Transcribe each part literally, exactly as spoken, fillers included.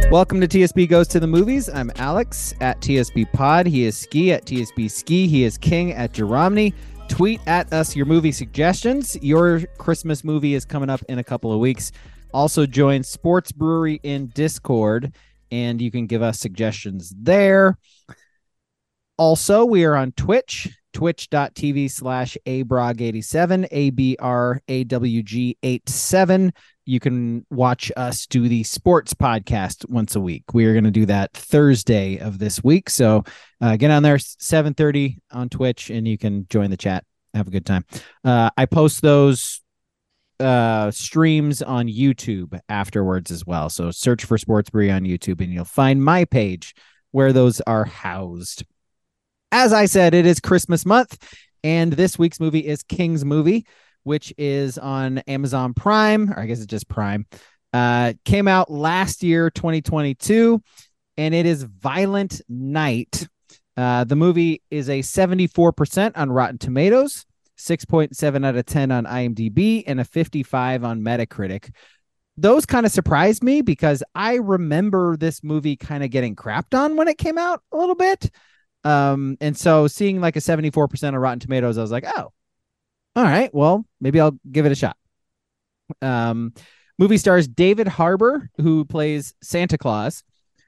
Welcome to T S B Goes to the Movies. I'm Alex at T S B Pod. He is Ski at T S B Ski. He is King at Jeromney. Tweet at us your movie suggestions. Your Christmas movie is coming up in a couple of weeks. Also join Sports Brewery in Discord, and you can give us suggestions there. Also, we are on Twitch, twitch.tv slash abrog87, A B R A W G eighty-seven. You can watch us do the sports podcast once a week. We are going to do that Thursday of this week. So uh, get on there, seven thirty on Twitch, and you can join the chat. Have a good time. Uh, I post those uh, streams on YouTube afterwards as well. So search for Sports Brewery on YouTube, and you'll find my page where those are housed. As I said, it is Christmas month, and this week's movie is King's Movie, which is on Amazon Prime, or I guess it's just Prime. Uh, came out last year, twenty twenty-two, and it is Violent Night. Uh, the movie is a seventy-four percent on Rotten Tomatoes, six point seven out of ten on IMDb, and a fifty-five on Metacritic. Those kind of surprised me because I remember this movie kind of getting crapped on when it came out a little bit. Um, and so seeing like a seventy-four percent on Rotten Tomatoes, I was like, oh, all right, well, maybe I'll give it a shot. Um, movie stars David Harbour, who plays Santa Claus,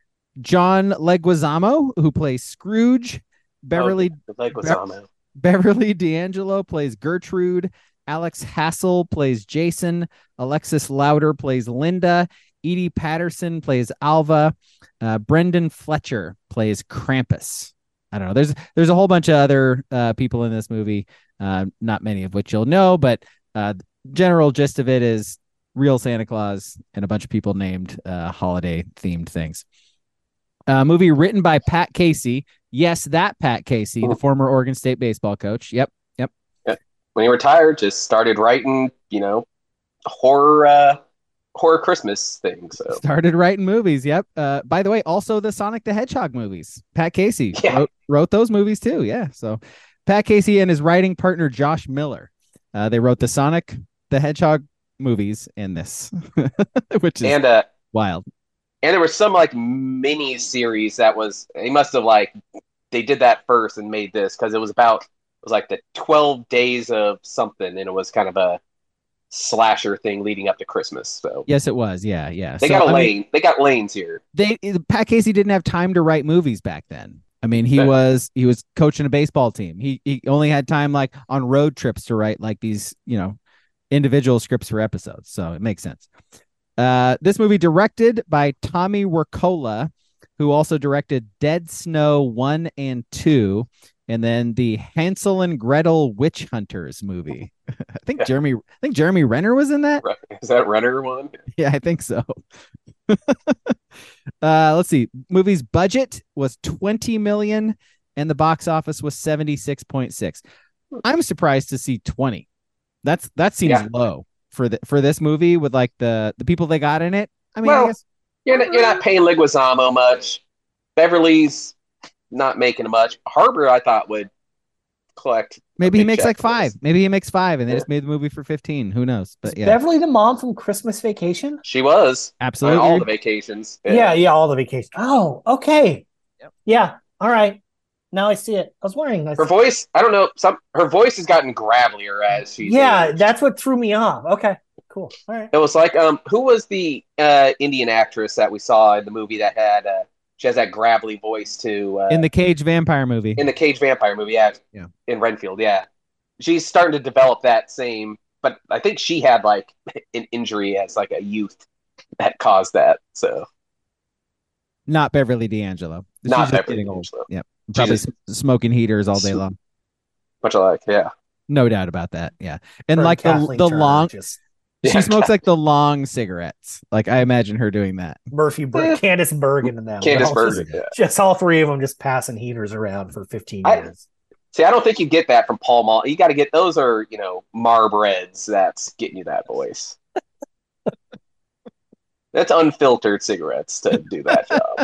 John Leguizamo, who plays Scrooge, Beverly oh, Leguizamo. Be- Beverly D'Angelo plays Gertrude, Alex Hassel plays Jason, Alexis Louder plays Linda, Edie Patterson plays Alva, uh, Brendan Fletcher plays Krampus. I don't know. There's there's a whole bunch of other uh, people in this movie. Uh, not many of which you'll know, but uh, general gist of it is real Santa Claus and a bunch of people named uh, holiday-themed things. Uh, movie written by Pat Casey. Yes, that Pat Casey, the former Oregon State baseball coach. Yep, yep. When he retired, just started writing, you know, horror uh, horror Christmas things. So. Started writing movies, yep. Uh, by the way, also the Sonic the Hedgehog movies. Pat Casey yeah. wrote, wrote those movies too, yeah. So Pat Casey and his writing partner, Josh Miller. Uh, they wrote the Sonic the Hedgehog movies and this, which is and, uh, wild. And there was some like mini series that was, they must have like, they did that first and made this because it was about, it was like the twelve days of something. And it was kind of a slasher thing leading up to Christmas. So yes, it was. Yeah. Yeah. They so, got a I lane. Mean, they got lanes here. They, Pat Casey didn't have time to write movies back then. I mean, he was he was coaching a baseball team. He he only had time like on road trips to write like these, you know, individual scripts for episodes. So it makes sense. Uh, this movie directed by Tommy Wirkola, who also directed Dead Snow one and two, and then the Hansel and Gretel Witch Hunters movie. I think Jeremy I think Jeremy Renner was in that. Is that Renner one? Yeah, I think so. uh, let's see. Movie's budget was twenty million dollars and the box office was seventy-six point six. I'm surprised to see twenty. That's that seems yeah. low for the for this movie with like the the people they got in it. I mean, well, I guess you're not, you're not paying Leguizamo much. Beverly's not making much. Harbour, I thought, would collect. Maybe he makes like five. Maybe he makes five, and they yeah. just made the movie for fifteen. Who knows? But Is yeah, Beverly the mom from Christmas Vacation? She was absolutely all the vacations. Yeah, yeah, yeah all the vacations. Oh, okay. Yep. Yeah. All right. Now I see it. I was wondering. Her voice, I don't know. Some her voice has gotten gravelier as she's Yeah, aged. That's what threw me off. Okay, cool. All right. It was like um, who was the uh Indian actress that we saw in the movie that had uh she has that gravelly voice too uh, in the Cage Vampire movie. In the Cage Vampire movie, yeah, yeah, in Renfield, yeah. She's starting to develop that same, but I think she had like an injury as like a youth that caused that. So not Beverly D'Angelo. Not She's just Beverly getting old. D'Angelo. Yep. Probably just, smoking heaters all day long. Much alike, yeah. No doubt about that. Yeah. And Her like and the, the Turner long, just, she yeah, smokes like the long cigarettes. Like I imagine her doing that. Murphy, Ber- Candice Bergen and them. Candice all Bergen, just, yeah. just all three of them just passing heaters around for fifteen I, years. See, I don't think you get that from Paul Mall. You got to get those are, you know, Marb Reds that's getting you that voice. That's unfiltered cigarettes to do that job.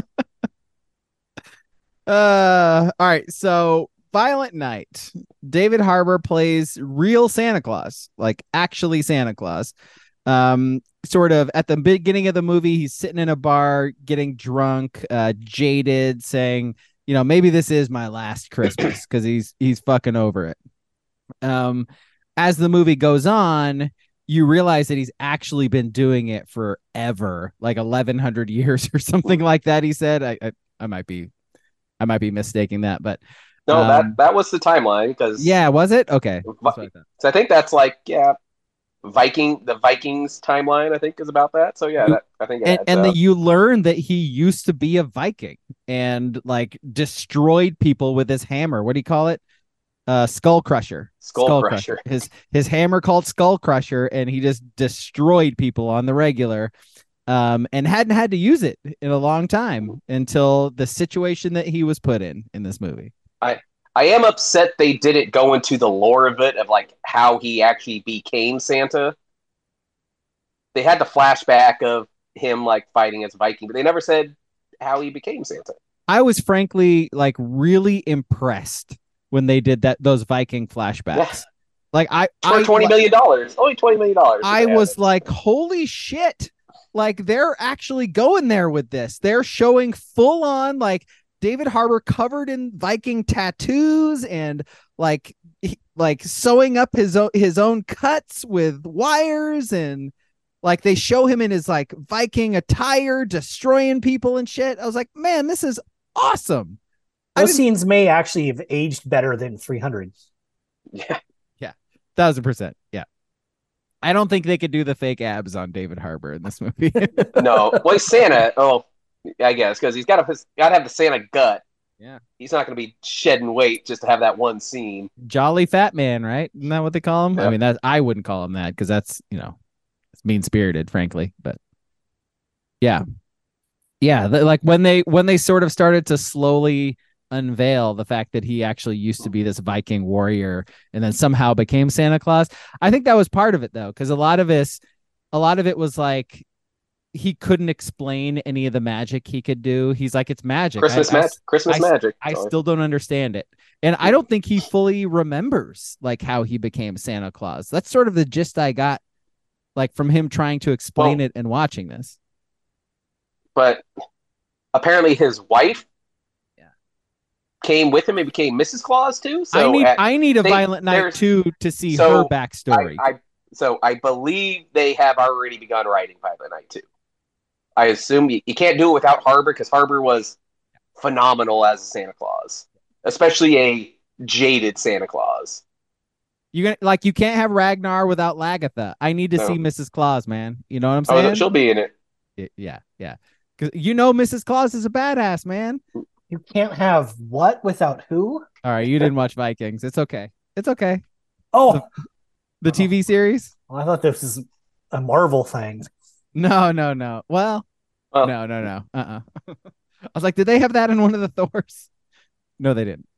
Uh, all right. So Violent Night. David Harbour plays real Santa Claus, like actually Santa Claus. Um, sort of at the beginning of the movie, he's sitting in a bar, getting drunk, uh, jaded, saying, you know, maybe this is my last Christmas because he's he's fucking over it. Um, as the movie goes on, you realize that he's actually been doing it forever, like eleven hundred years or something like that. He said, I, I, I might be, I might be mistaking that, but no, um, that that was the timeline because yeah, was it? Okay, I so I think that's like yeah, Viking the Vikings timeline. I think is about that. So yeah, that, I think it and, adds and up. then you learn that he used to be a Viking and like destroyed people with his hammer. What do you call it? Uh, Skull Crusher. Skull, Skull Crusher. Crusher. His his hammer called Skull Crusher, and he just destroyed people on the regular. Um, and hadn't had to use it in a long time until the situation that he was put in in this movie. I I am upset they didn't go into the lore of it of like how he actually became Santa. They had the flashback of him like fighting as a Viking, but they never said how he became Santa. I was frankly like really impressed when they did that those Viking flashbacks. Yeah. Like I for I, twenty million dollars, only twenty million dollars. I was like, holy shit! Like they're actually going there with this. They're showing full on like David Harbour covered in Viking tattoos and like he, like sewing up his own his own cuts with wires, and like they show him in his like Viking attire destroying people and shit. I was like, man, this is awesome. Those scenes may actually have aged better than three hundred. Yeah. Yeah. Thousand percent. Yeah. I don't think they could do the fake abs on David Harbour in this movie. No. Well, he's Santa. Oh, I guess, because he's got to got to have the Santa gut. Yeah. He's not going to be shedding weight just to have that one scene. Jolly fat man, right? Isn't that what they call him? Yeah. I mean, that I wouldn't call him that because that's, you know, it's mean-spirited, frankly. But yeah. Yeah. The, like when they when they sort of started to slowly unveil the fact that he actually used to be this Viking warrior and then somehow became Santa Claus. I think that was part of it though, because a lot of this, a lot of it was like he couldn't explain any of the magic he could do. He's like, it's magic. Christmas magic. Christmas I, magic. I, I still don't understand it, and I don't think he fully remembers like how he became Santa Claus. That's sort of the gist I got, like from him trying to explain well, it and watching this. But apparently, his wife came with him and became Missus Claus too. So I need at, I need a they, Violent Night too to see so her backstory. I, I, so I believe they have already begun writing Violent Night two. I assume you, you can't do it without Harbour because Harbour was phenomenal as a Santa Claus, especially a jaded Santa Claus. You gonna like you can't have Ragnar without Lagatha. I need to no. see Missus Claus, man. You know what I'm saying? Oh, she'll be in it. it yeah, yeah. Because you know Missus Claus is a badass, man. You can't have what without who? All right, you didn't watch Vikings. It's okay. It's okay. Oh, the, the T V series? Well, I thought this was a Marvel thing. No, no, no. Well, oh. no, no, no. Uh-uh. I was like, did they have that in one of the Thors? No, they didn't.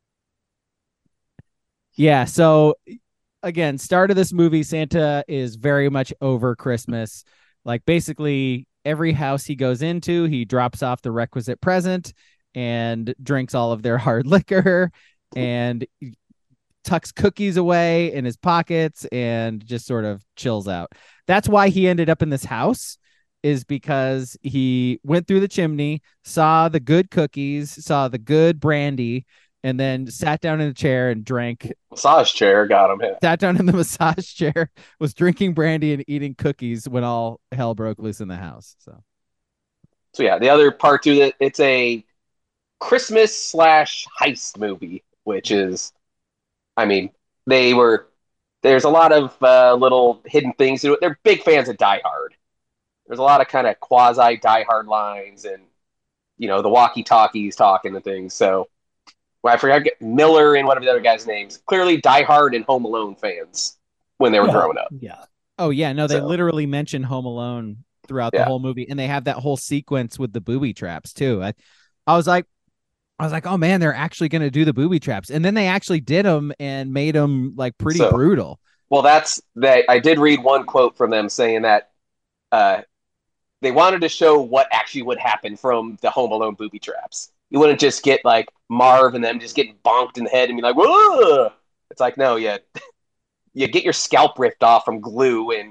Yeah, so again, start of this movie, Santa is very much over Christmas. Like basically every house he goes into, he drops off the requisite present and drinks all of their hard liquor and tucks cookies away in his pockets and just sort of chills out. That's why he ended up in this house, is because he went through the chimney, saw the good cookies, saw the good brandy, and then sat down in a chair and drank. Massage chair got him hit. Sat down in the massage chair, was drinking brandy and eating cookies when all hell broke loose in the house. So, so yeah, the other part to it, it's a Christmas slash heist movie, which is, I mean, they were, there's a lot of uh, little hidden things to it. They're big fans of Die Hard. There's a lot of kind of quasi Die Hard lines and, you know, the walkie-talkies talking and things. So, well, I forgot Miller and whatever the other guy's names. Clearly Die Hard and Home Alone fans when they were yeah, growing up. Yeah. Oh, yeah. No, they so, literally mention Home Alone throughout yeah. the whole movie. And they have that whole sequence with the booby traps, too. I, I was like, I was like, oh, man, they're actually going to do the booby traps. And then they actually did them and made them like pretty so, brutal. Well, that's that. I did read one quote from them saying that uh, they wanted to show what actually would happen from the Home Alone booby traps. You wouldn't just get like Marv and them just getting bonked in the head and be like, whoa. It's like, no, yeah, you get your scalp ripped off from glue and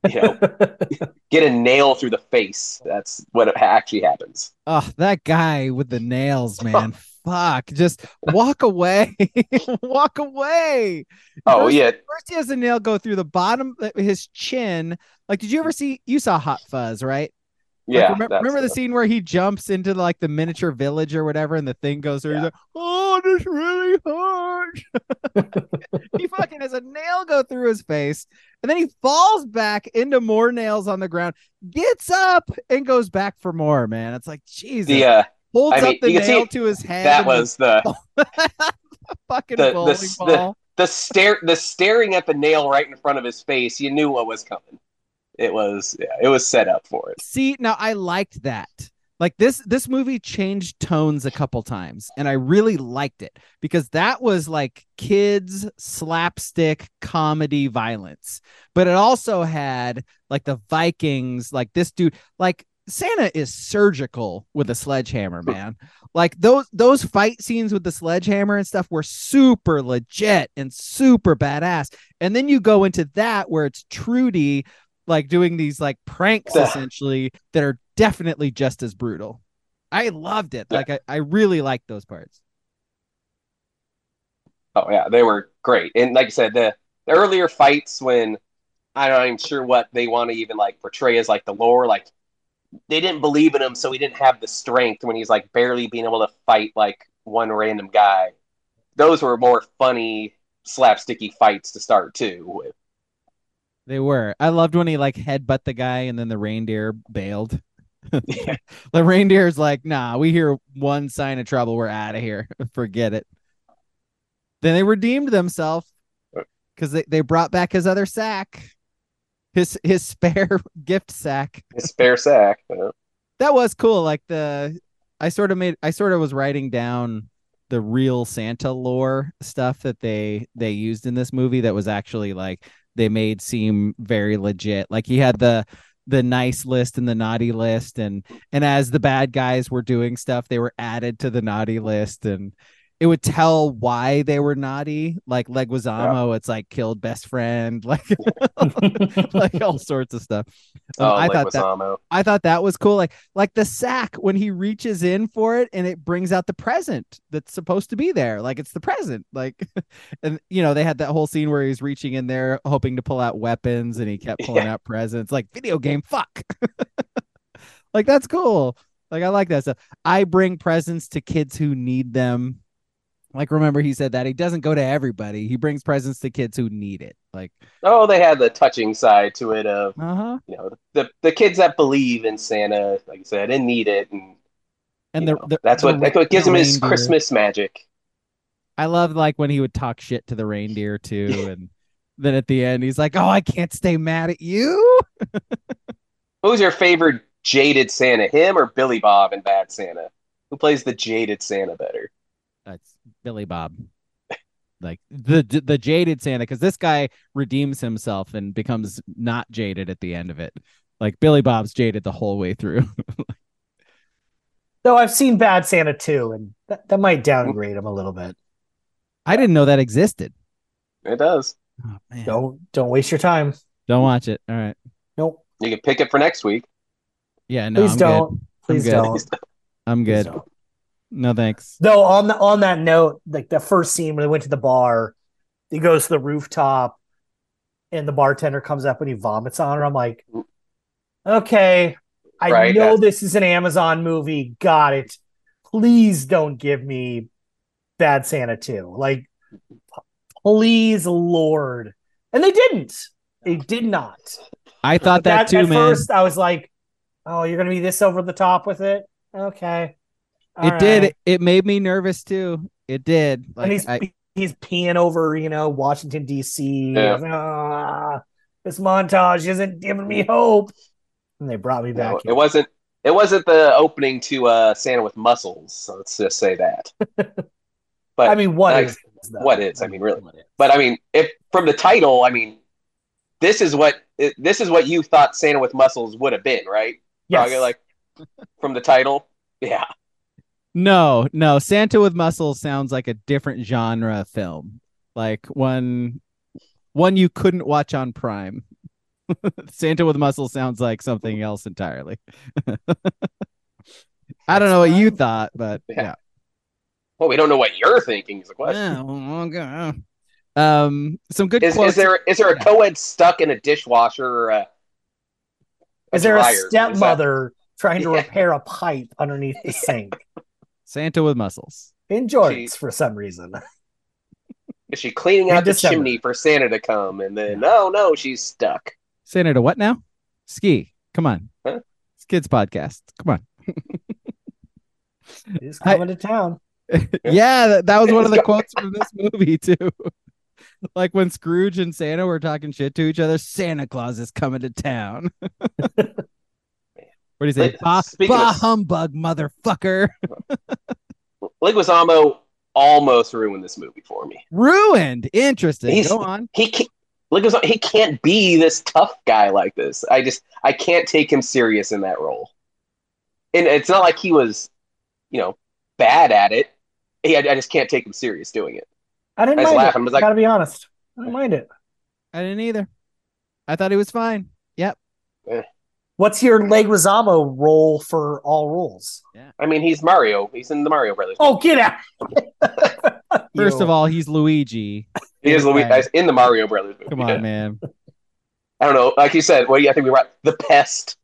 you know, get a nail through the face. That's what actually happens. Oh, that guy with the nails, man. Fuck. Just walk away. Walk away. Oh First, yeah, first he has a nail go through the bottom of his chin. Like, did you ever see you saw Hot Fuzz, right? Like, yeah. remember, That's remember the uh, scene where he jumps into like the miniature village or whatever, and the thing goes through. Yeah. He's like, "Oh, this really hurts." He fucking has a nail go through his face, and then he falls back into more nails on the ground, gets up, and goes back for more. Man, it's like Jesus. the. Uh, Holds I mean, up the you can see nail to his head. that and was the fucking the bowling the, the ball. the stare the staring at the nail right in front of his face. You knew what was coming. It was yeah, it was set up for it. See, now I liked that. Like this this movie changed tones a couple times, and I really liked it because that was like kids slapstick comedy violence. But it also had like the Vikings, like this dude, like Santa is surgical with a sledgehammer, man. Like those those fight scenes with the sledgehammer and stuff were super legit and super badass. And then you go into that where it's Trudy like doing these like pranks essentially that are definitely just as brutal. I loved it. Like I, I really liked those parts. Oh yeah, they were great. And like I said, the, the earlier fights when I'm not even sure what they want to even like portray as like the lore, like they didn't believe in him, so he didn't have the strength when he's like barely being able to fight like one random guy. Those were more funny, slapsticky fights to start too with. They were. I loved when he like headbutt the guy and then the reindeer bailed. Yeah. The reindeer's like, nah, we hear one sign of trouble, we're out of here. Forget it. Then they redeemed themselves because they, they brought back his other sack. His his spare gift sack. His spare sack. You know? That was cool. Like the I sort of made I sort of was writing down the real Santa lore stuff that they they used in this movie that was actually like they made seem very legit. Like he had the the nice list and the naughty list, and and as the bad guys were doing stuff, they were added to the naughty list, and it would tell why they were naughty. Like Leguizamo, yeah. It's like killed best friend, like like all sorts of stuff. Um, oh, I Leguizamo. thought that I thought that was cool. Like like the sack when he reaches in for it and it brings out the present that's supposed to be there. Like it's the present. Like, and you know they had that whole scene where he's reaching in there hoping to pull out weapons and he kept pulling yeah. out presents. Like video game, fuck. Like that's cool. Like I like that stuff. I bring presents to kids who need them. Like, remember he said that he doesn't go to everybody. He brings presents to kids who need it. Like, oh, they had the touching side to it of, uh-huh. you know, the, the kids that believe in Santa, like I said, and need it. And, and the, know, the, that's, the, what, that's what gives the him his reindeer. Christmas magic. I love like when he would talk shit to the reindeer too. And then at the end, he's like, oh, I can't stay mad at you. Who's your favorite jaded Santa, him or Billy Bob in Bad Santa? Who plays the jaded Santa better? That's Billy Bob. Like the the jaded Santa, because this guy redeems himself and becomes not jaded at the end of it. Like Billy Bob's jaded the whole way through. Though I've seen Bad Santa too, and that, that might downgrade him a little bit. I didn't know that existed. It does. Oh, man. Don't don't waste your time. Don't watch it. All right. Nope. You can pick it for next week. Yeah, no. Please I'm don't. Good. Please I'm don't. good. I'm good. Don't. No thanks. Though on the, on that note, like the first scene when they went to the bar, he goes to the rooftop, and the bartender comes up and he vomits on her. I'm like, okay, I right, know that's... this is an Amazon movie. Got it. Please don't give me Bad Santa two. Like, please, Lord. And they didn't. They did not. I thought that, that too, at man. At first, I was like, oh, you're going to be this over the top with it? Okay. All it right. did. It, it made me nervous too. It did. Like, and he's I, he's peeing over, you know, Washington D C. Yeah. Ah, this montage isn't giving me hope. And they brought me back. No, it wasn't. It wasn't the opening to uh, Santa with Muscles. So let's just say that. But I mean, what uh, is what is? I mean, really. But I mean, if from the title, I mean, this is what this is what you thought Santa with Muscles would have been, right? Yes. Probably like from the title, yeah. No, no. Santa with Muscles sounds like a different genre film, like one one you couldn't watch on Prime. Santa with muscles sounds like something else entirely. I don't know what you thought, but yeah. yeah. Well, we don't know what you're thinking is the question. Yeah, okay. Um, some good is, quotes. Is there is there a yeah. co-ed stuck in a dishwasher or a, a Is there dryer? a stepmother that... trying to yeah. repair a pipe underneath the sink? Santa with muscles. In jorts she... for some reason. Is she cleaning out the December. chimney for Santa to come? And then, yeah. oh no, she's stuck. Santa to what now? Ski. Come on. Huh? It's kids podcast. Come on. He's coming I... to town. yeah, that, that was one of the quotes from this movie too. Like when Scrooge and Santa were talking shit to each other, Santa Claus is coming to town. What do you say? Bah, bah of... humbug, motherfucker. Leguizamo almost ruined this movie for me. Ruined? Interesting. He's, Go on. He can't, Leguizamo, he can't be this tough guy like this. I just, I can't take him serious in that role. And it's not like he was, you know, bad at it. He, I, I just can't take him serious doing it. I didn't I mind it. I was like, gotta be honest. I didn't mind it. I didn't either. I thought he was fine. Yep. Eh. What's your Leguizamo role for all roles? Yeah. I mean, he's Mario. He's in the Mario Brothers. Oh, get out! First of all, he's Luigi. He is Luigi right. in the Mario Brothers movie. Come on, yeah. man. I don't know. Like you said, what do you think we were at? The Pest.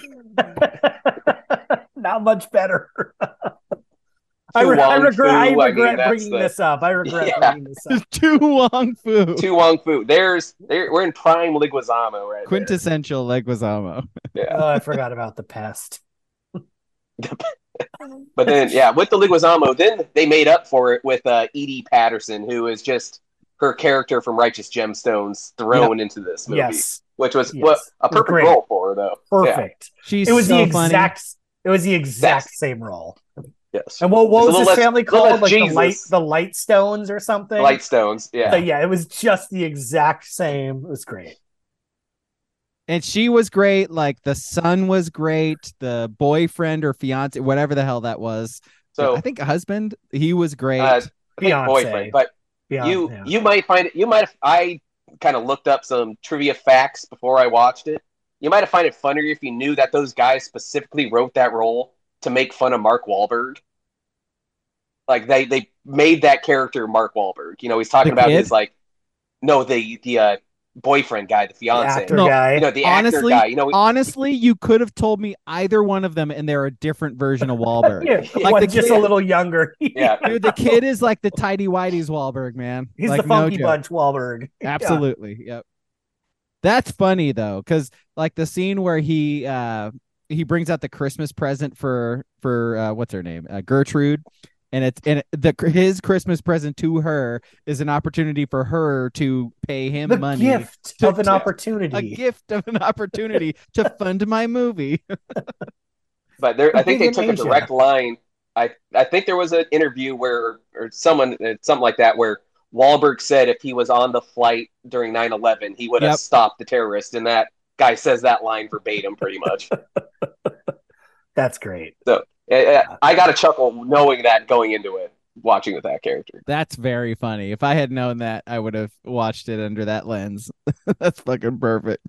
Not much better. I, re- I regret, I regret I mean, bringing the, this up. I regret yeah. bringing this up. Tu Wong Fu. Tu Wong Fu. There's, there, we're in prime Leguizamo right Quintessential there. Leguizamo. Yeah. Oh, I forgot about the pest. But then, yeah, with the Leguizamo, then they made up for it with uh, Edie Patterson, who is just her character from Righteous Gemstones thrown yep. into this movie, yes. which was yes. what, a perfect role for her, though. Perfect. Yeah. She's it was so the exact. Funny. It was the exact That's, same role. Yes. And what, what was his less, family called? Like Jesus. the light, the light stones or something. Light stones. Yeah. So yeah, it was just the exact same. It was great. And she was great. Like the son was great. The boyfriend or fiance, whatever the hell that was. So I think a husband. He was great. Uh, boyfriend, but Beyonce, you yeah. you might find it. You might have. I kind of looked up some trivia facts before I watched it. You might have find it funnier if you knew that those guys specifically wrote that role to make fun of Mark Wahlberg. Like they, they made that character Mark Wahlberg. You know, he's talking the about kid? his like, no, the the uh, boyfriend guy, the fiance, the actor no, guy. You know, the honestly, actor guy. You know, honestly, you could have told me either one of them, and they're a different version of Wahlberg. yeah, like the just kid, a little younger. yeah, dude, the kid is like the tidy whities Wahlberg, man. He's like, the funky no bunch Wahlberg. Absolutely, yeah. Yep. That's funny though, because like the scene where he uh he brings out the Christmas present for for uh, what's her name, uh, Gertrude, and it's and the his Christmas present to her is an opportunity for her to pay him the money, gift to, of an to, opportunity, a gift of an opportunity to fund my movie. But there, I think they took a direct line. I I think there was an interview where or someone something like that where Wahlberg said if he was on the flight during nine eleven, he would have yep. stopped the terrorist, and that guy says that line verbatim pretty much. That's great. So yeah. I got a chuckle knowing that going into it, watching with that character. That's very funny. If I had known that, I would have watched it under that lens. That's fucking perfect.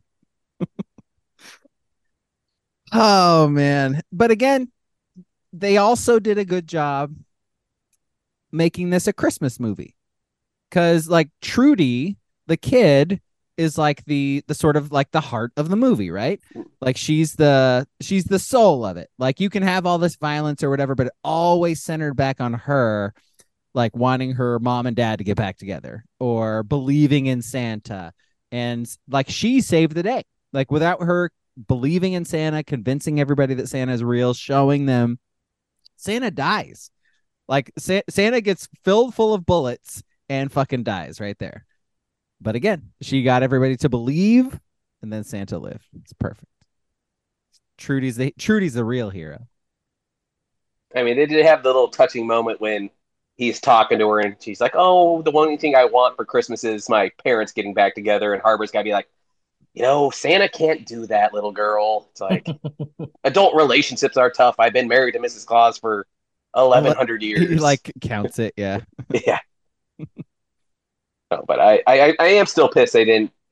Oh, man. But again, they also did a good job making this a Christmas movie. Because like Trudy, the kid, is like the the sort of like the heart of the movie, right? Like she's the she's the soul of it. Like you can have all this violence or whatever, but it always centered back on her, like wanting her mom and dad to get back together or believing in Santa. And like she saved the day. Like without her believing in Santa, convincing everybody that Santa is real, showing them, Santa dies. Like Sa- Santa gets filled full of bullets and fucking dies right there. But again, she got everybody to believe, and then Santa lived. It's perfect. Trudy's the Trudy's the real hero. I mean, they did have the little touching moment when he's talking to her, and she's like, "Oh, the one thing I want for Christmas is my parents getting back together." And Harbor's got to be like, "You know, Santa can't do that, little girl." It's like adult relationships are tough. I've been married to Missus Claus for eleven hundred years. He like counts it, yeah, yeah. No, but I, I, I am still pissed they didn't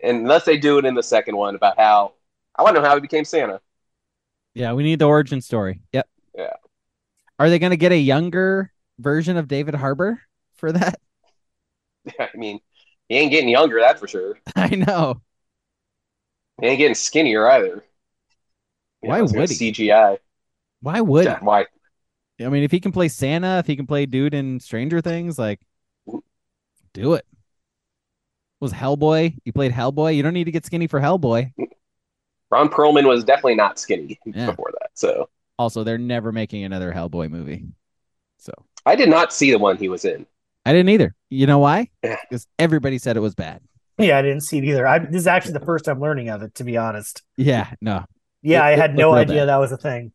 and unless they do it in the second one about how I want to know how he became Santa. Yeah, we need the origin story. Yep. Yeah. Are they going to get a younger version of David Harbour for that? I mean, he ain't getting younger, that's for sure. I know. He ain't getting skinnier either. You Why know, would he? C G I. Why would Yeah, he? why? I mean, if he can play Santa, if he can play dude in Stranger Things, like, do it. Was Hellboy? You played Hellboy. You don't need to get skinny for Hellboy. Ron Perlman was definitely not skinny Yeah. before that. So Also, they're never making another Hellboy movie. So I did not see the one he was in. I didn't either. You know why? Yeah. Because everybody said it was bad. Yeah, I didn't see it either. I, this is actually the first I'm learning of it, to be honest. Yeah, no. Yeah, It- I it had looked no real idea bad. that was a thing.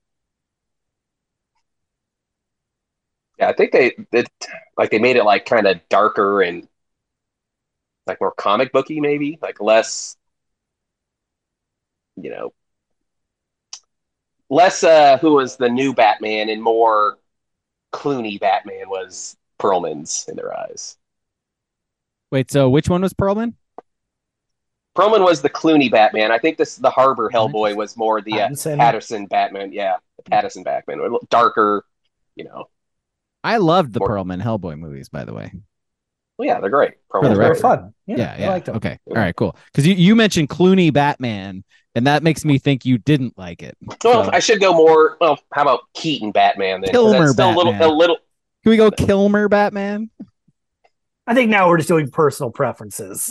Yeah, I think they it, like they made it like kind of darker and like more comic booky, maybe like less, you know, less. Uh, who was the new Batman and more Clooney Batman was Perlman's in their eyes. Wait, so which one was Perlman? Perlman was the Clooney Batman. I think this the Harbor Hellboy Interesting. was more the uh, Pattinson. Patterson Batman. Yeah, the Patterson Batman, a little darker. You know, I loved the More- Perlman Hellboy movies, by the way. well, yeah, they're great. For Perlman's the They were record. fun. Yeah, Yeah, I yeah. liked them. Okay. All right, cool. Because you, you mentioned Clooney Batman, and that makes me think you didn't like it. Well, So- I should go more. Well, how about Keaton Batman then? 'Cause Kilmer that's still a little, Batman. a little. Can we go Kilmer Batman? I think now we're just doing personal preferences.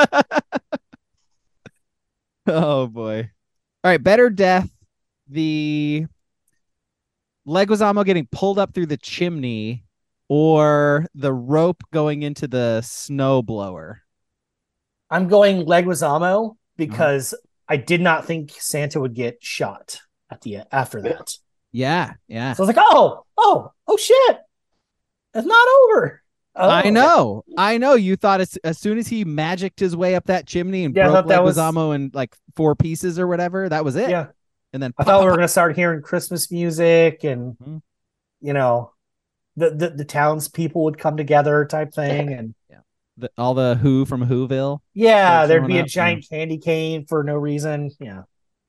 Oh boy. All right, better death. The Leguizamo getting pulled up through the chimney or the rope going into the snow blower. I'm going Leguizamo because I did not think Santa would get shot at the after that. Yeah, yeah. So I was like, oh, oh, oh shit. It's not over. Oh. I know. I know. You thought as, as soon as he magicked his way up that chimney and Yeah, I broke thought that was- Leguizamo in like four pieces or whatever, that was it. Yeah. And then I thought we were gonna start hearing Christmas music and Mhm. you know the, the the townspeople would come together type thing and the, all the Who from Whoville. yeah, Starts there'd showing be a up, giant candy cane for no reason. Yeah.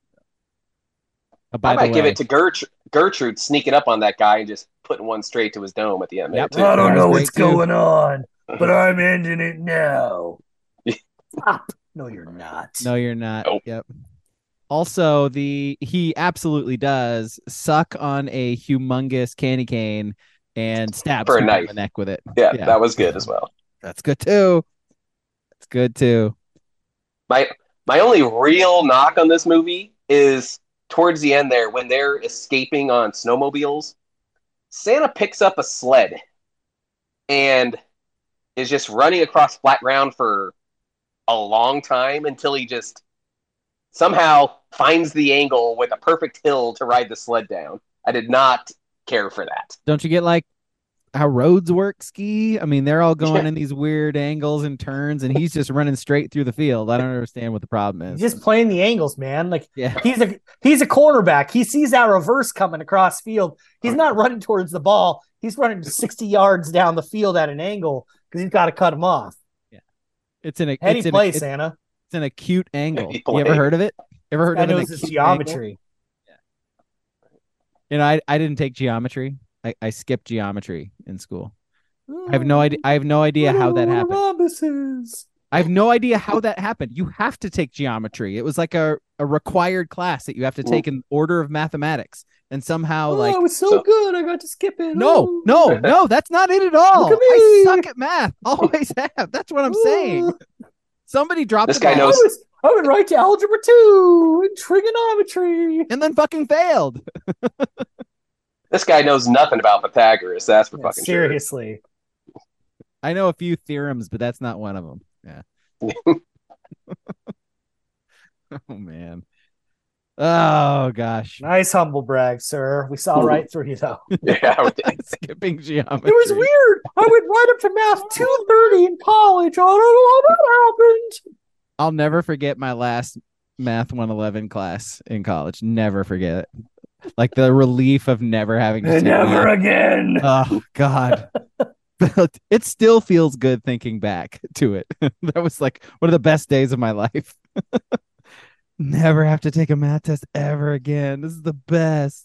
Uh, by I the might give way- it to Gertrude, Gertrude sneaking up on that guy and just putting one straight to his dome at the end. Yep. There too. I don't know what's going on, but I'm ending it now. Stop. No, you're not. No, you're not. Nope. Yep. Also, the he absolutely does suck on a humongous candy cane and stabs For a people in knife. the neck with it. Yeah, Yeah. that was good as well. That's good too. That's good too. My my only real knock on this movie is towards the end there when they're escaping on snowmobiles. Santa picks up a sled and is just running across flat ground for a long time until he just somehow finds the angle with a perfect hill to ride the sled down. I did not care for that. Don't you get like how roads work, Ski? I mean, they're all going Yeah. in these weird angles and turns, and he's just running straight through the field. I don't understand what the problem is. He's just playing the angles, man. Like yeah. he's a he's a cornerback. He sees that reverse coming across field. He's not running towards the ball. He's running sixty yards down the field at an angle because he's got to cut him off. It's an Heady it's an, play, it's, Santa. it's an acute angle. Heady You ever play. heard of it? Ever heard I of an know it's acute geometry. angle? You know, I, I didn't take geometry. I, I skipped geometry in school. I have no idea. I have no idea how that happened. Rhombuses. I have no idea how that happened. You have to take geometry. It was like a, a required class that you have to take in order of mathematics. And somehow, Oh, like, it was so, so- good. I got to skip it. no, Oh. no, no, that's not it at all. Look at I me. suck at math. Always have. That's what I'm saying. Somebody dropped This the guy ball I knows- was I went right to algebra two and trigonometry. and then fucking failed. This guy knows nothing about Pythagoras. That's for Yeah, fucking sure. seriously. I know a few theorems, but that's not one of them. Yeah. Oh man. Oh gosh. Nice humble brag, sir. We saw right through you though. Yeah, we did. Skipping geometry. It was weird. I went right up to math two thirty in college. I don't know how that happened. I'll never forget my last math one eleven class in college. Never forget it. Like the relief of never having to take math. again. Oh God. but it still feels good thinking back to it. That was like one of the best days of my life. Never have to take a math test ever again. This is the best.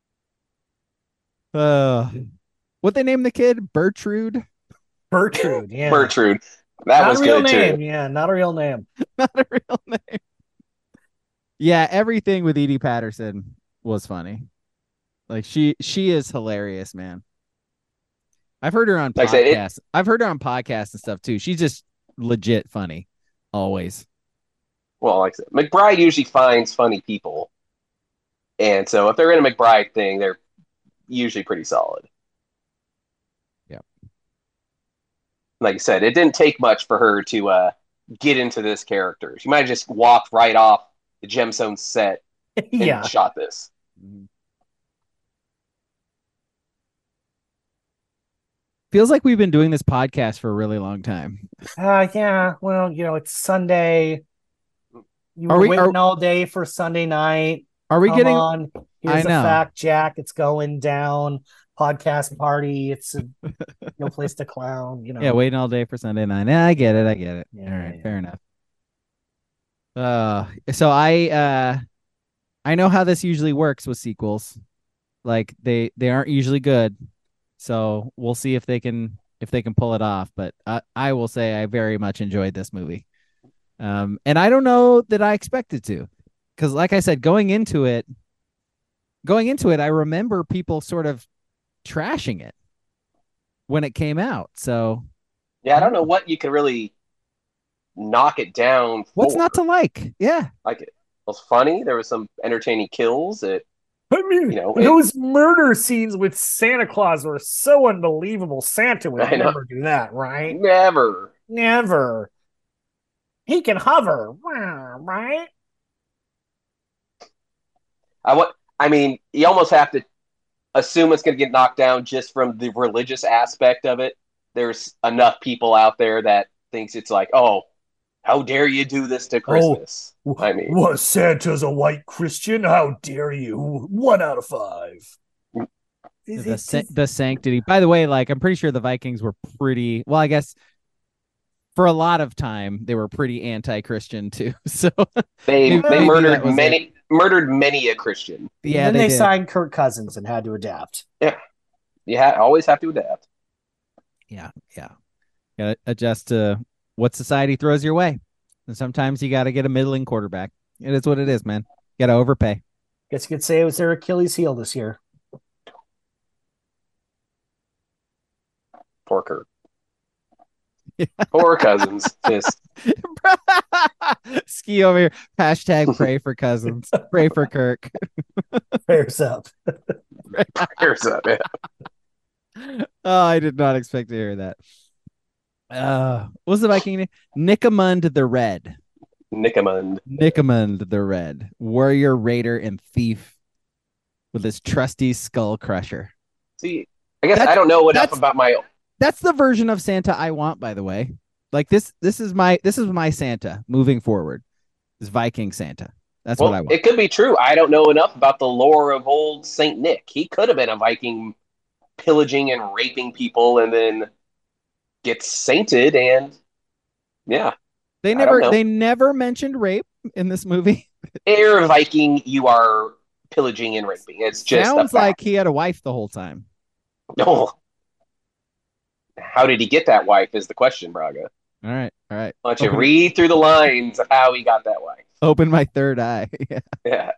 Uh, what they named the kid? Bertrude? Bertrude, yeah. Bertrude. That not was a real good name, too. yeah, not a real name. Not a real name. Yeah, everything with Edie Patterson was funny. Like she she is hilarious, man. I've heard her on Like I said, it- podcasts. I've heard her on podcasts and stuff too. She's just legit funny. Always. Well, like I said, McBride usually finds funny people. And so if they're in a McBride thing, they're usually pretty solid. Yep. Like I said, it didn't take much for her to uh, get into this character. She might have just walked right off the Gemstone set and Yeah. shot this. Feels like we've been doing this podcast for a really long time. Uh, yeah, well, you know, it's Sunday. You Are were we- waiting are- all day for Sunday night. Are we Come getting on. Here's I a know. fact, Jack. It's going down. Podcast party. It's a, no place to clown, you know. Yeah, waiting all day for Sunday night. Yeah, I get it. I get it. Yeah, all right, yeah. fair enough. Uh so I uh I know how this usually works with sequels. Like they they aren't usually good. So we'll see if they can if they can pull it off. But I, I will say I very much enjoyed this movie. Um and I don't know that I expected to. Because like I said, going into it, going into it, I remember people sort of trashing it when it came out. So Yeah, I don't know what you could really knock it down for. what's not to like? Yeah. Like, it was funny. There was some entertaining kills. It, I mean, you know, it- those murder scenes with Santa Claus were so unbelievable. Santa would I know. never do that, right? never. Never. He can hover, right? I what I mean, you almost have to assume it's going to get knocked down just from the religious aspect of it. There's enough people out there that thinks it's like, oh, how dare you do this to Christmas? I mean, What, Santa's a white Christian? How dare you? One out of five. Is the it sa- just- the sanctity. By the way, like I'm pretty sure the Vikings were pretty well. I guess for a lot of time they were pretty anti-Christian too. So they maybe they that murdered was many murdered many a Christian. yeah, then they, they, did. signed Kirk Cousins and had to adapt. You ha- always have to adapt. Yeah, yeah. Gotta adjust to what society throws your way, and sometimes you got to get a middling quarterback. It is what it is, man. You got to overpay. Guess you could say it was their Achilles heel this year. Poor Kirk. Poor Cousins. Just Ski over here. Hashtag pray for Cousins. Pray for Kirk. Fairs up. here's up. Yeah. Oh, I did not expect to hear that. Uh, what was the Viking name? Nicomund the Red. Nicomund. Nicomund the Red. Warrior, raider, and thief with his trusty skull crusher. See, I guess That's- I don't know enough that's- about my. That's the version of Santa I want, by the way. Like this, this is my this is my Santa moving forward. This Viking Santa. That's Well, what I want. it could be true. I don't know enough about the lore of old Saint Nick. He could have been a Viking pillaging and raping people and then gets sainted and yeah. They I don't never know. they never mentioned rape in this movie. Air Viking, you are pillaging and raping. It's just Sounds a like fact. he had a wife the whole time. No. How did he get that wife is the question, Braga. All right, all right. Why don't you Open- read through the lines of how he got that wife? Open my third eye. Yeah. Yeah.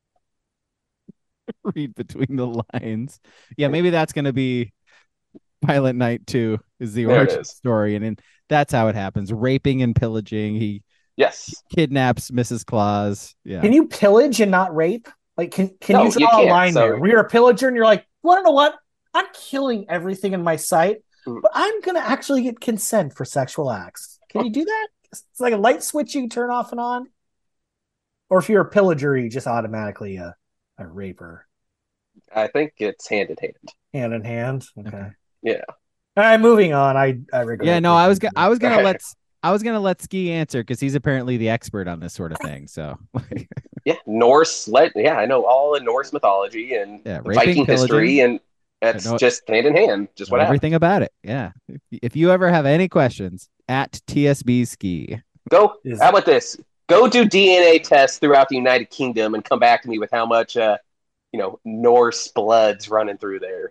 Read between the lines. Yeah, maybe that's gonna be Pilot Night two is the There it origin is. story, and then that's how it happens: raping and pillaging. He Yes. kidnaps Missus Claus. Yeah, Can you pillage and not rape? Like, can can No, you you draw a can't, line so- there? Where you're a pillager and you're like, well, you know what? I'm killing everything in my sight, Mm. but I'm gonna actually get consent for sexual acts. Can you do that? It's like a light switch you can turn off and on. Or if you're a pillager, you just automatically a, a raper. I think it's hand in hand. Hand in hand. Okay. Okay. Yeah. All right, moving on. I I regret. yeah. No, I was go- I was gonna Okay. let I was gonna let Ski answer because he's apparently the expert on this sort of thing. So Yeah. Norse let yeah, I know all in Norse mythology and yeah, raping, Viking pillaging. history and That's know- just hand in hand. Just know what happened. everything about it. Yeah. If, if you ever have any questions, at T S B Ski. Go. Is- How about this? Go do D N A tests throughout the United Kingdom and come back to me with how much, uh, you know, Norse blood's running through there.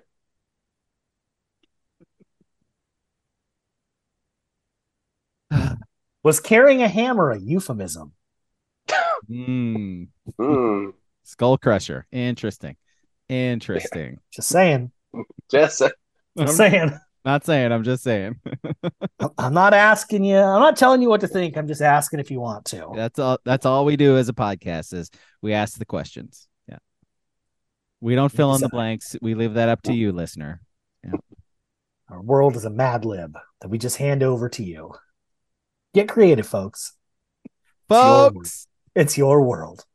Was carrying a hammer a euphemism? Mm, Mm, Skull Crusher. Interesting. Interesting. Just saying. just uh, Just I'm saying. not saying, I'm just saying. I'm not asking you. I'm not telling you what to think. I'm just asking if you want to. That's all that's all we do as a podcast is we ask the questions. Yeah. We don't fill in the blanks. We leave that up to you, listener. Our world is a Mad Lib that we just hand over to you. Get creative, folks. Folks, It's your world.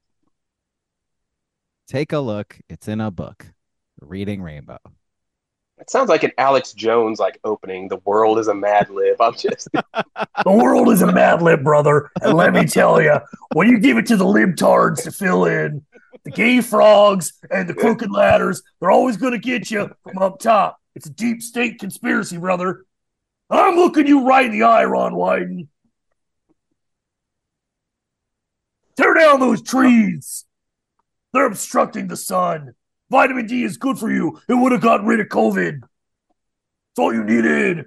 take a look. It's in a book. Reading Rainbow. it sounds like an Alex Jones like opening. The world is a Mad Lib. I'm just The world is a Mad Lib, brother. And let me tell you, when you give it to the libtards to fill in, the gay frogs and the crooked ladders, they're always going to get you from up top. It's a deep state conspiracy, brother. I'm looking you right in the eye, Ron Wyden. Tear down those trees. They're obstructing the sun. Vitamin D is good for you. It would have got rid of COVID. That's all you needed.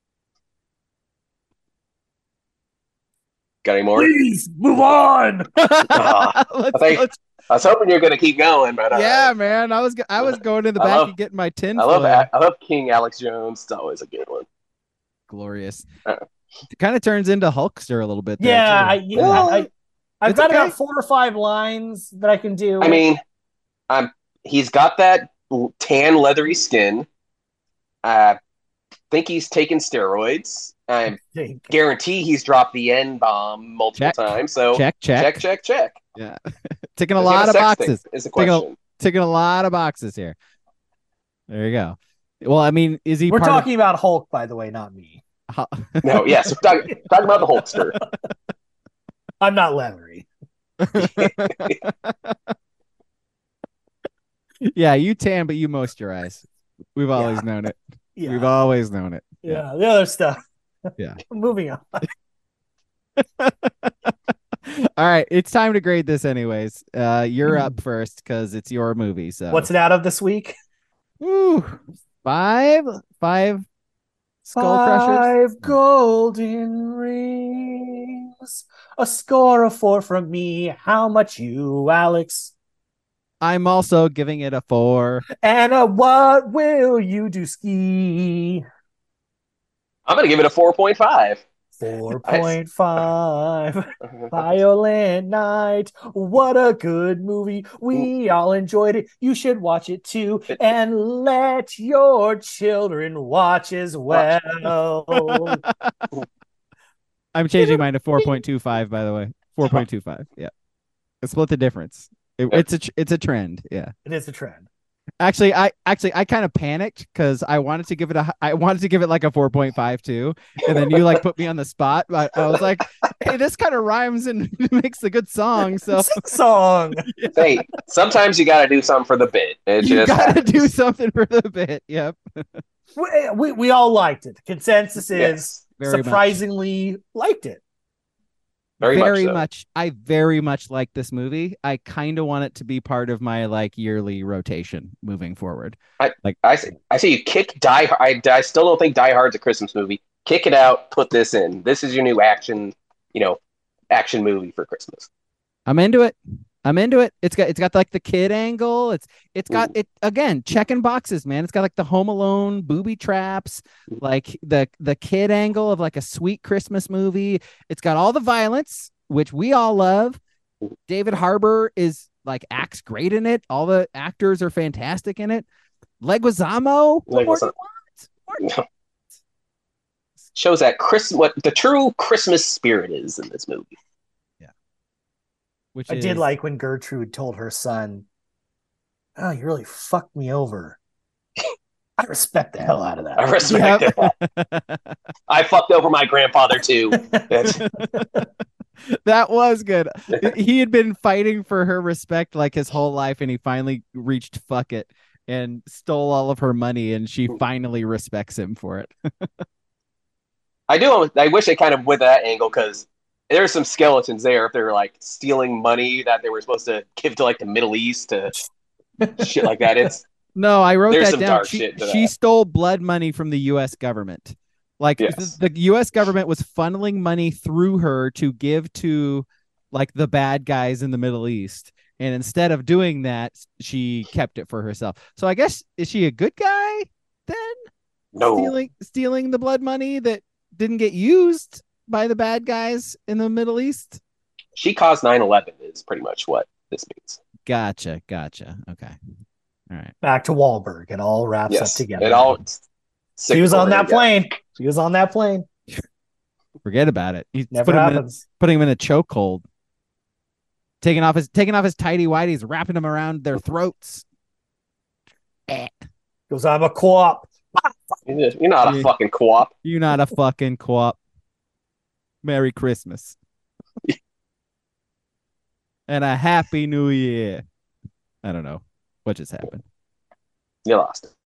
got any more? Please move on. Ah, Let's- I think- let's- I was hoping you're going to keep going, but uh, yeah, man. I was go- I was going in the I back love- and getting my tin. I love foil. that. I love King Alex Jones. It's always a good one. Glorious. Uh. It kind of turns into Hulkster a little bit. there, Yeah, too. I, you know, I, I, I've It's got okay. about four or five lines that I can do. I mean, um, he's got that tan, leathery skin. I think he's taken steroids. I think. guarantee he's dropped the N bomb multiple Check. times. So check, check, check, check, check. Yeah, ticking a Is he lot a of sex boxes. thing? Is the Ticking a- question. Ticking a lot of boxes here. There you go. Well, I mean, is he? We're part talking about Hulk, by the way, not me. Of, No, yes, we're talking, talking about the Hulkster. I'm not leathery. yeah, you tan, but you moisturize. We've always Yeah. known it. Yeah, We've always known it. yeah. The other stuff. Yeah. Moving on. All right, it's time to grade this, anyways. Uh, you're up first because it's your movie. So What's it out of this week? Ooh, five, five skull crushers. Five golden rings. A score of four from me. How much you, Alex? I'm also giving it a four. And uh, what will you do, Ski? I'm going to give it a four point five. four point five. Violent Night. What a good movie. We all enjoyed it. You should watch it too. And let your children watch as well. I'm changing mine to four point two five. By the way, four point two five. Yeah, split the difference. It, it's a tr- it's a trend. Yeah. It is a trend. Actually, I actually I kind of panicked because I wanted to give it a h- I wanted to give it like a four point five too, and then you like put me on the spot. But I was like, hey, this kind of rhymes and makes a good song. So Sing song. Hey, sometimes you got to do something for the bit. It you just gotta happens. do something for the bit. Yep. We, we, we all liked it. Consensus is Yes, Very much. surprisingly liked it. very, very much. So. much I very much like this movie. I kind of want it to be part of my like yearly rotation moving forward. I see. I see you kick Die. I, I still don't think Die Hard's a Christmas movie. Kick it out. Put this in. This is your new action. You know, action movie for Christmas. I'm into it. I'm into it. It's got it's got like the kid angle. It's it's got Ooh. it again, checking boxes, man. It's got like the Home Alone booby traps, like the the kid angle of like a sweet Christmas movie. It's got all the violence, which we all love. David Harbour is like acts great in it. All the actors are fantastic in it. Leguizamo, what more do you want? What more do you want? Shows that Chris what the true Christmas spirit is in this movie. Which I is, did like when Gertrude told her son, "Oh, you really fucked me over." I respect the hell out of I that. respect Yep. it. I fucked over my grandfather too. That's, That was good. He had been fighting for her respect like his whole life, and he finally reached fuck it and stole all of her money, and she finally respects him for it. I do. I wish they kind of went that angle because there's some skeletons there. If they're like stealing money that they were supposed to give to like the Middle East to shit like that, it's No, I wrote there's that some down. dark She, shit to she that. stole blood money from the U S government. Like Yes. the, the U S government was funneling money through her to give to like the bad guys in the Middle East. And instead of doing that, she kept it for herself. So I guess, is she a good guy then? No, Stealing stealing the blood money that didn't get used by the bad guys in the Middle East? she caused nine eleven is pretty much what this means. Gotcha. Gotcha. Okay. All right. Back to Wahlberg. It all wraps up Yes, together. it all. She was on that yeah. plane. She was on that plane. Forget about it. He's Never put him in a, happens. putting him in a chokehold. Taking off his taking off his tighty whities, wrapping them around their throats. Goes, I'm a co-op. You're not a Yeah. fucking co-op. You're not a fucking co-op. Merry Christmas. And a happy new year. I don't know what just happened. You lost it.